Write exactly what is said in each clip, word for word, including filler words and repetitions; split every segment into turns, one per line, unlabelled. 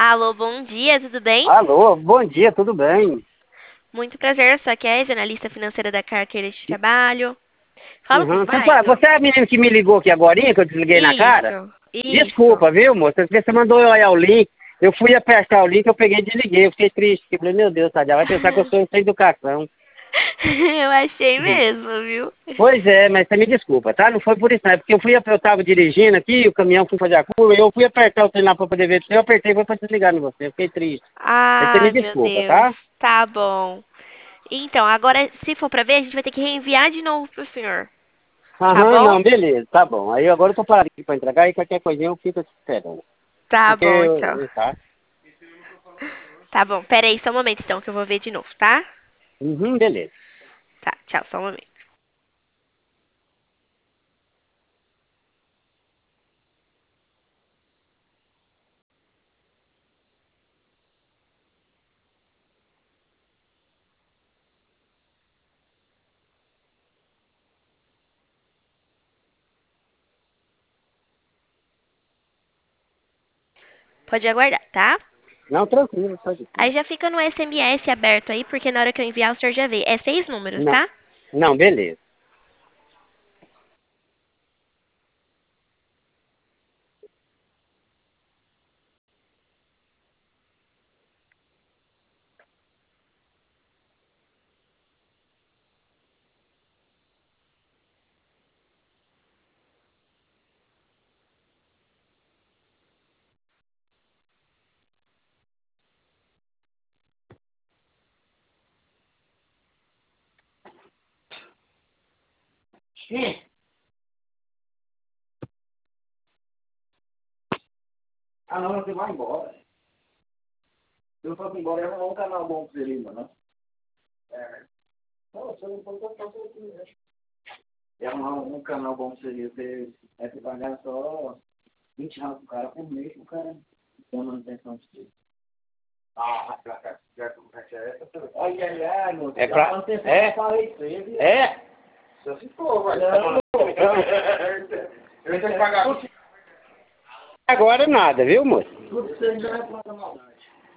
Alô, bom dia, tudo bem?
Alô, bom dia, tudo bem?
Muito prazer, sou a Kézia, analista financeira da Carteira de Trabalho. Falo com o
Uhum. Você, fa-
Vaido?
você é a menina que me ligou aqui agorinha, que eu desliguei na cara?
Isso, isso.
Desculpa, viu, moça? Você mandou eu olhar o link, eu fui apertar o link, eu peguei e desliguei. Eu fiquei triste, eu falei, meu Deus, Tadeu, vai pensar que eu sou sem educação.
Eu achei
Uhum.
mesmo, viu?
Pois é, mas você me desculpa, tá? Não foi por isso, não. É porque eu fui, eu tava dirigindo aqui, o caminhão foi fazer a curva, eu fui apertar o trem lá pra poder ver, eu apertei e foi pra desligar em você, eu fiquei triste. Mas você me
Ai, meu
desculpa,
Deus.
tá?
Tá bom. Então, agora, se for pra ver, a gente vai ter que reenviar de novo pro senhor. Tá
Aham,
bom?
não, beleza, tá bom. Aí agora eu tô parado aqui pra entregar e qualquer coisinha eu fico te esperando.
Tá
Porque
bom, então.
eu, tá?
Tá bom, pera aí só um momento, então, que eu vou ver de novo, tá?
Uhum, beleza.
Tá, tchau, só um momento. Pode aguardar, tá?
Não, tranquilo, pode ir.
Aí já fica no S M S aberto aí, porque na hora que eu enviar o senhor já vê. É seis números,
Não,
tá?
não, beleza. Sim. Ah, não, você vai embora. Se eu fosse embora, eu ia arrumar um canal bom pra você ali, mano. É. Não, você não pode contar com isso, né? Ia arrumar um canal bom pra você ali. Você vai pagar só vinte reais pro cara por mês, pro cara ter manutenção de você. Ah, pra cá. Já começa essa. Ai, ai, ai, meu Deus. É pra... É? É? Só se for, vai. Não. Eu tenho que pagar. Agora nada, viu, moço? Tudo isso aí já é planta maldade.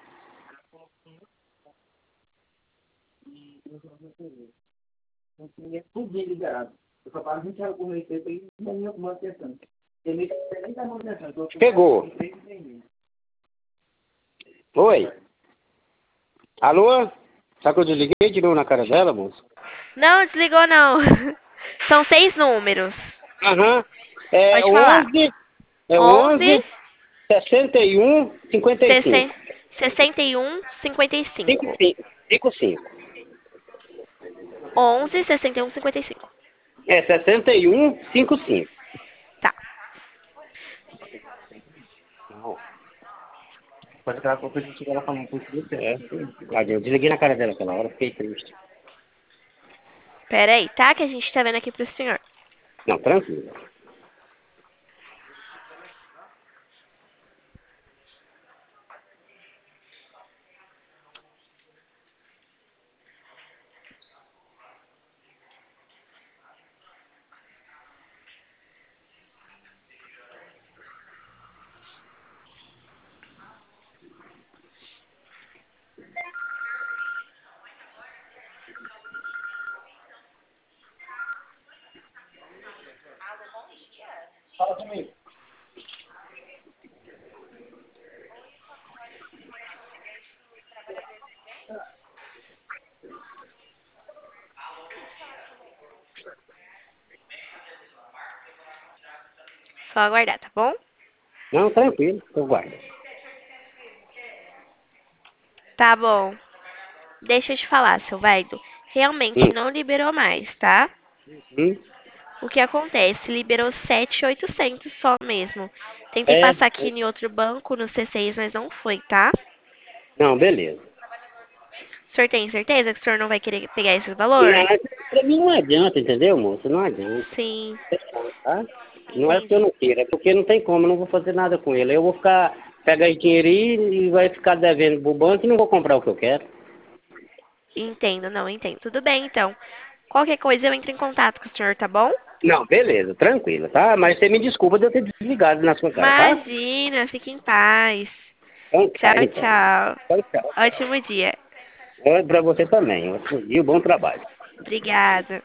É tudo bem liberado. Eu só pago vinte reais por mês pra ir na minha manutenção. Tem mês que você nem dá manutenção. Pegou. Oi. Alô? Sabe que eu desliguei de novo na cara dela, moço?
Não, desligou não. São seis números.
Aham. É
Pode falar.
onze, é
Onze,
onze, sessenta e um, cinquenta e cinco.
sessenta e um, cinquenta e cinco.
cinco cinco.
Onze, sessenta e um, cinquenta e cinco.
É sessenta e um, cinquenta e cinco.
Tá.
Não. Pode aquela coisa que a gente ela falando com tudo certo. Eu desliguei na cara dela aquela hora, fiquei triste.
Pera aí, tá? Que a gente tá vendo aqui pro senhor.
Não, tranquilo. Fala comigo.
Só aguardar, tá bom?
Não, tranquilo, eu guardo.
Tá bom. Deixa eu te falar, seu Vaido. Realmente
Hum.
não liberou mais, tá?
Hum.
O que acontece? Liberou sete mil e oitocentos só mesmo. Tentei
É,
passar aqui em outro banco, no C seis, mas não foi, tá?
não, beleza.
O senhor tem certeza que o senhor não vai querer pegar esse valor?
Não, pra mim não adianta, entendeu, moço? Não adianta.
Sim,
Tá? Não é porque eu
entendi.
não queira, é porque não tem como, eu não vou fazer nada com ele. Eu vou ficar, pegar esse dinheiro aí e vai ficar devendo pro banco e não vou comprar o que eu quero.
Entendo, não, entendo. Tudo bem, então. Qualquer coisa eu entro em contato com o senhor, tá bom?
Não, beleza, tranquilo, tá? Mas você me desculpa de eu ter desligado na sua cara, tá?
Imagina, fique em paz.
Então,
Tchau,
tá, então.
tchau.
Tchau, tchau.
Ótimo dia.
Para você também. Ótimo dia, bom trabalho.
Obrigada.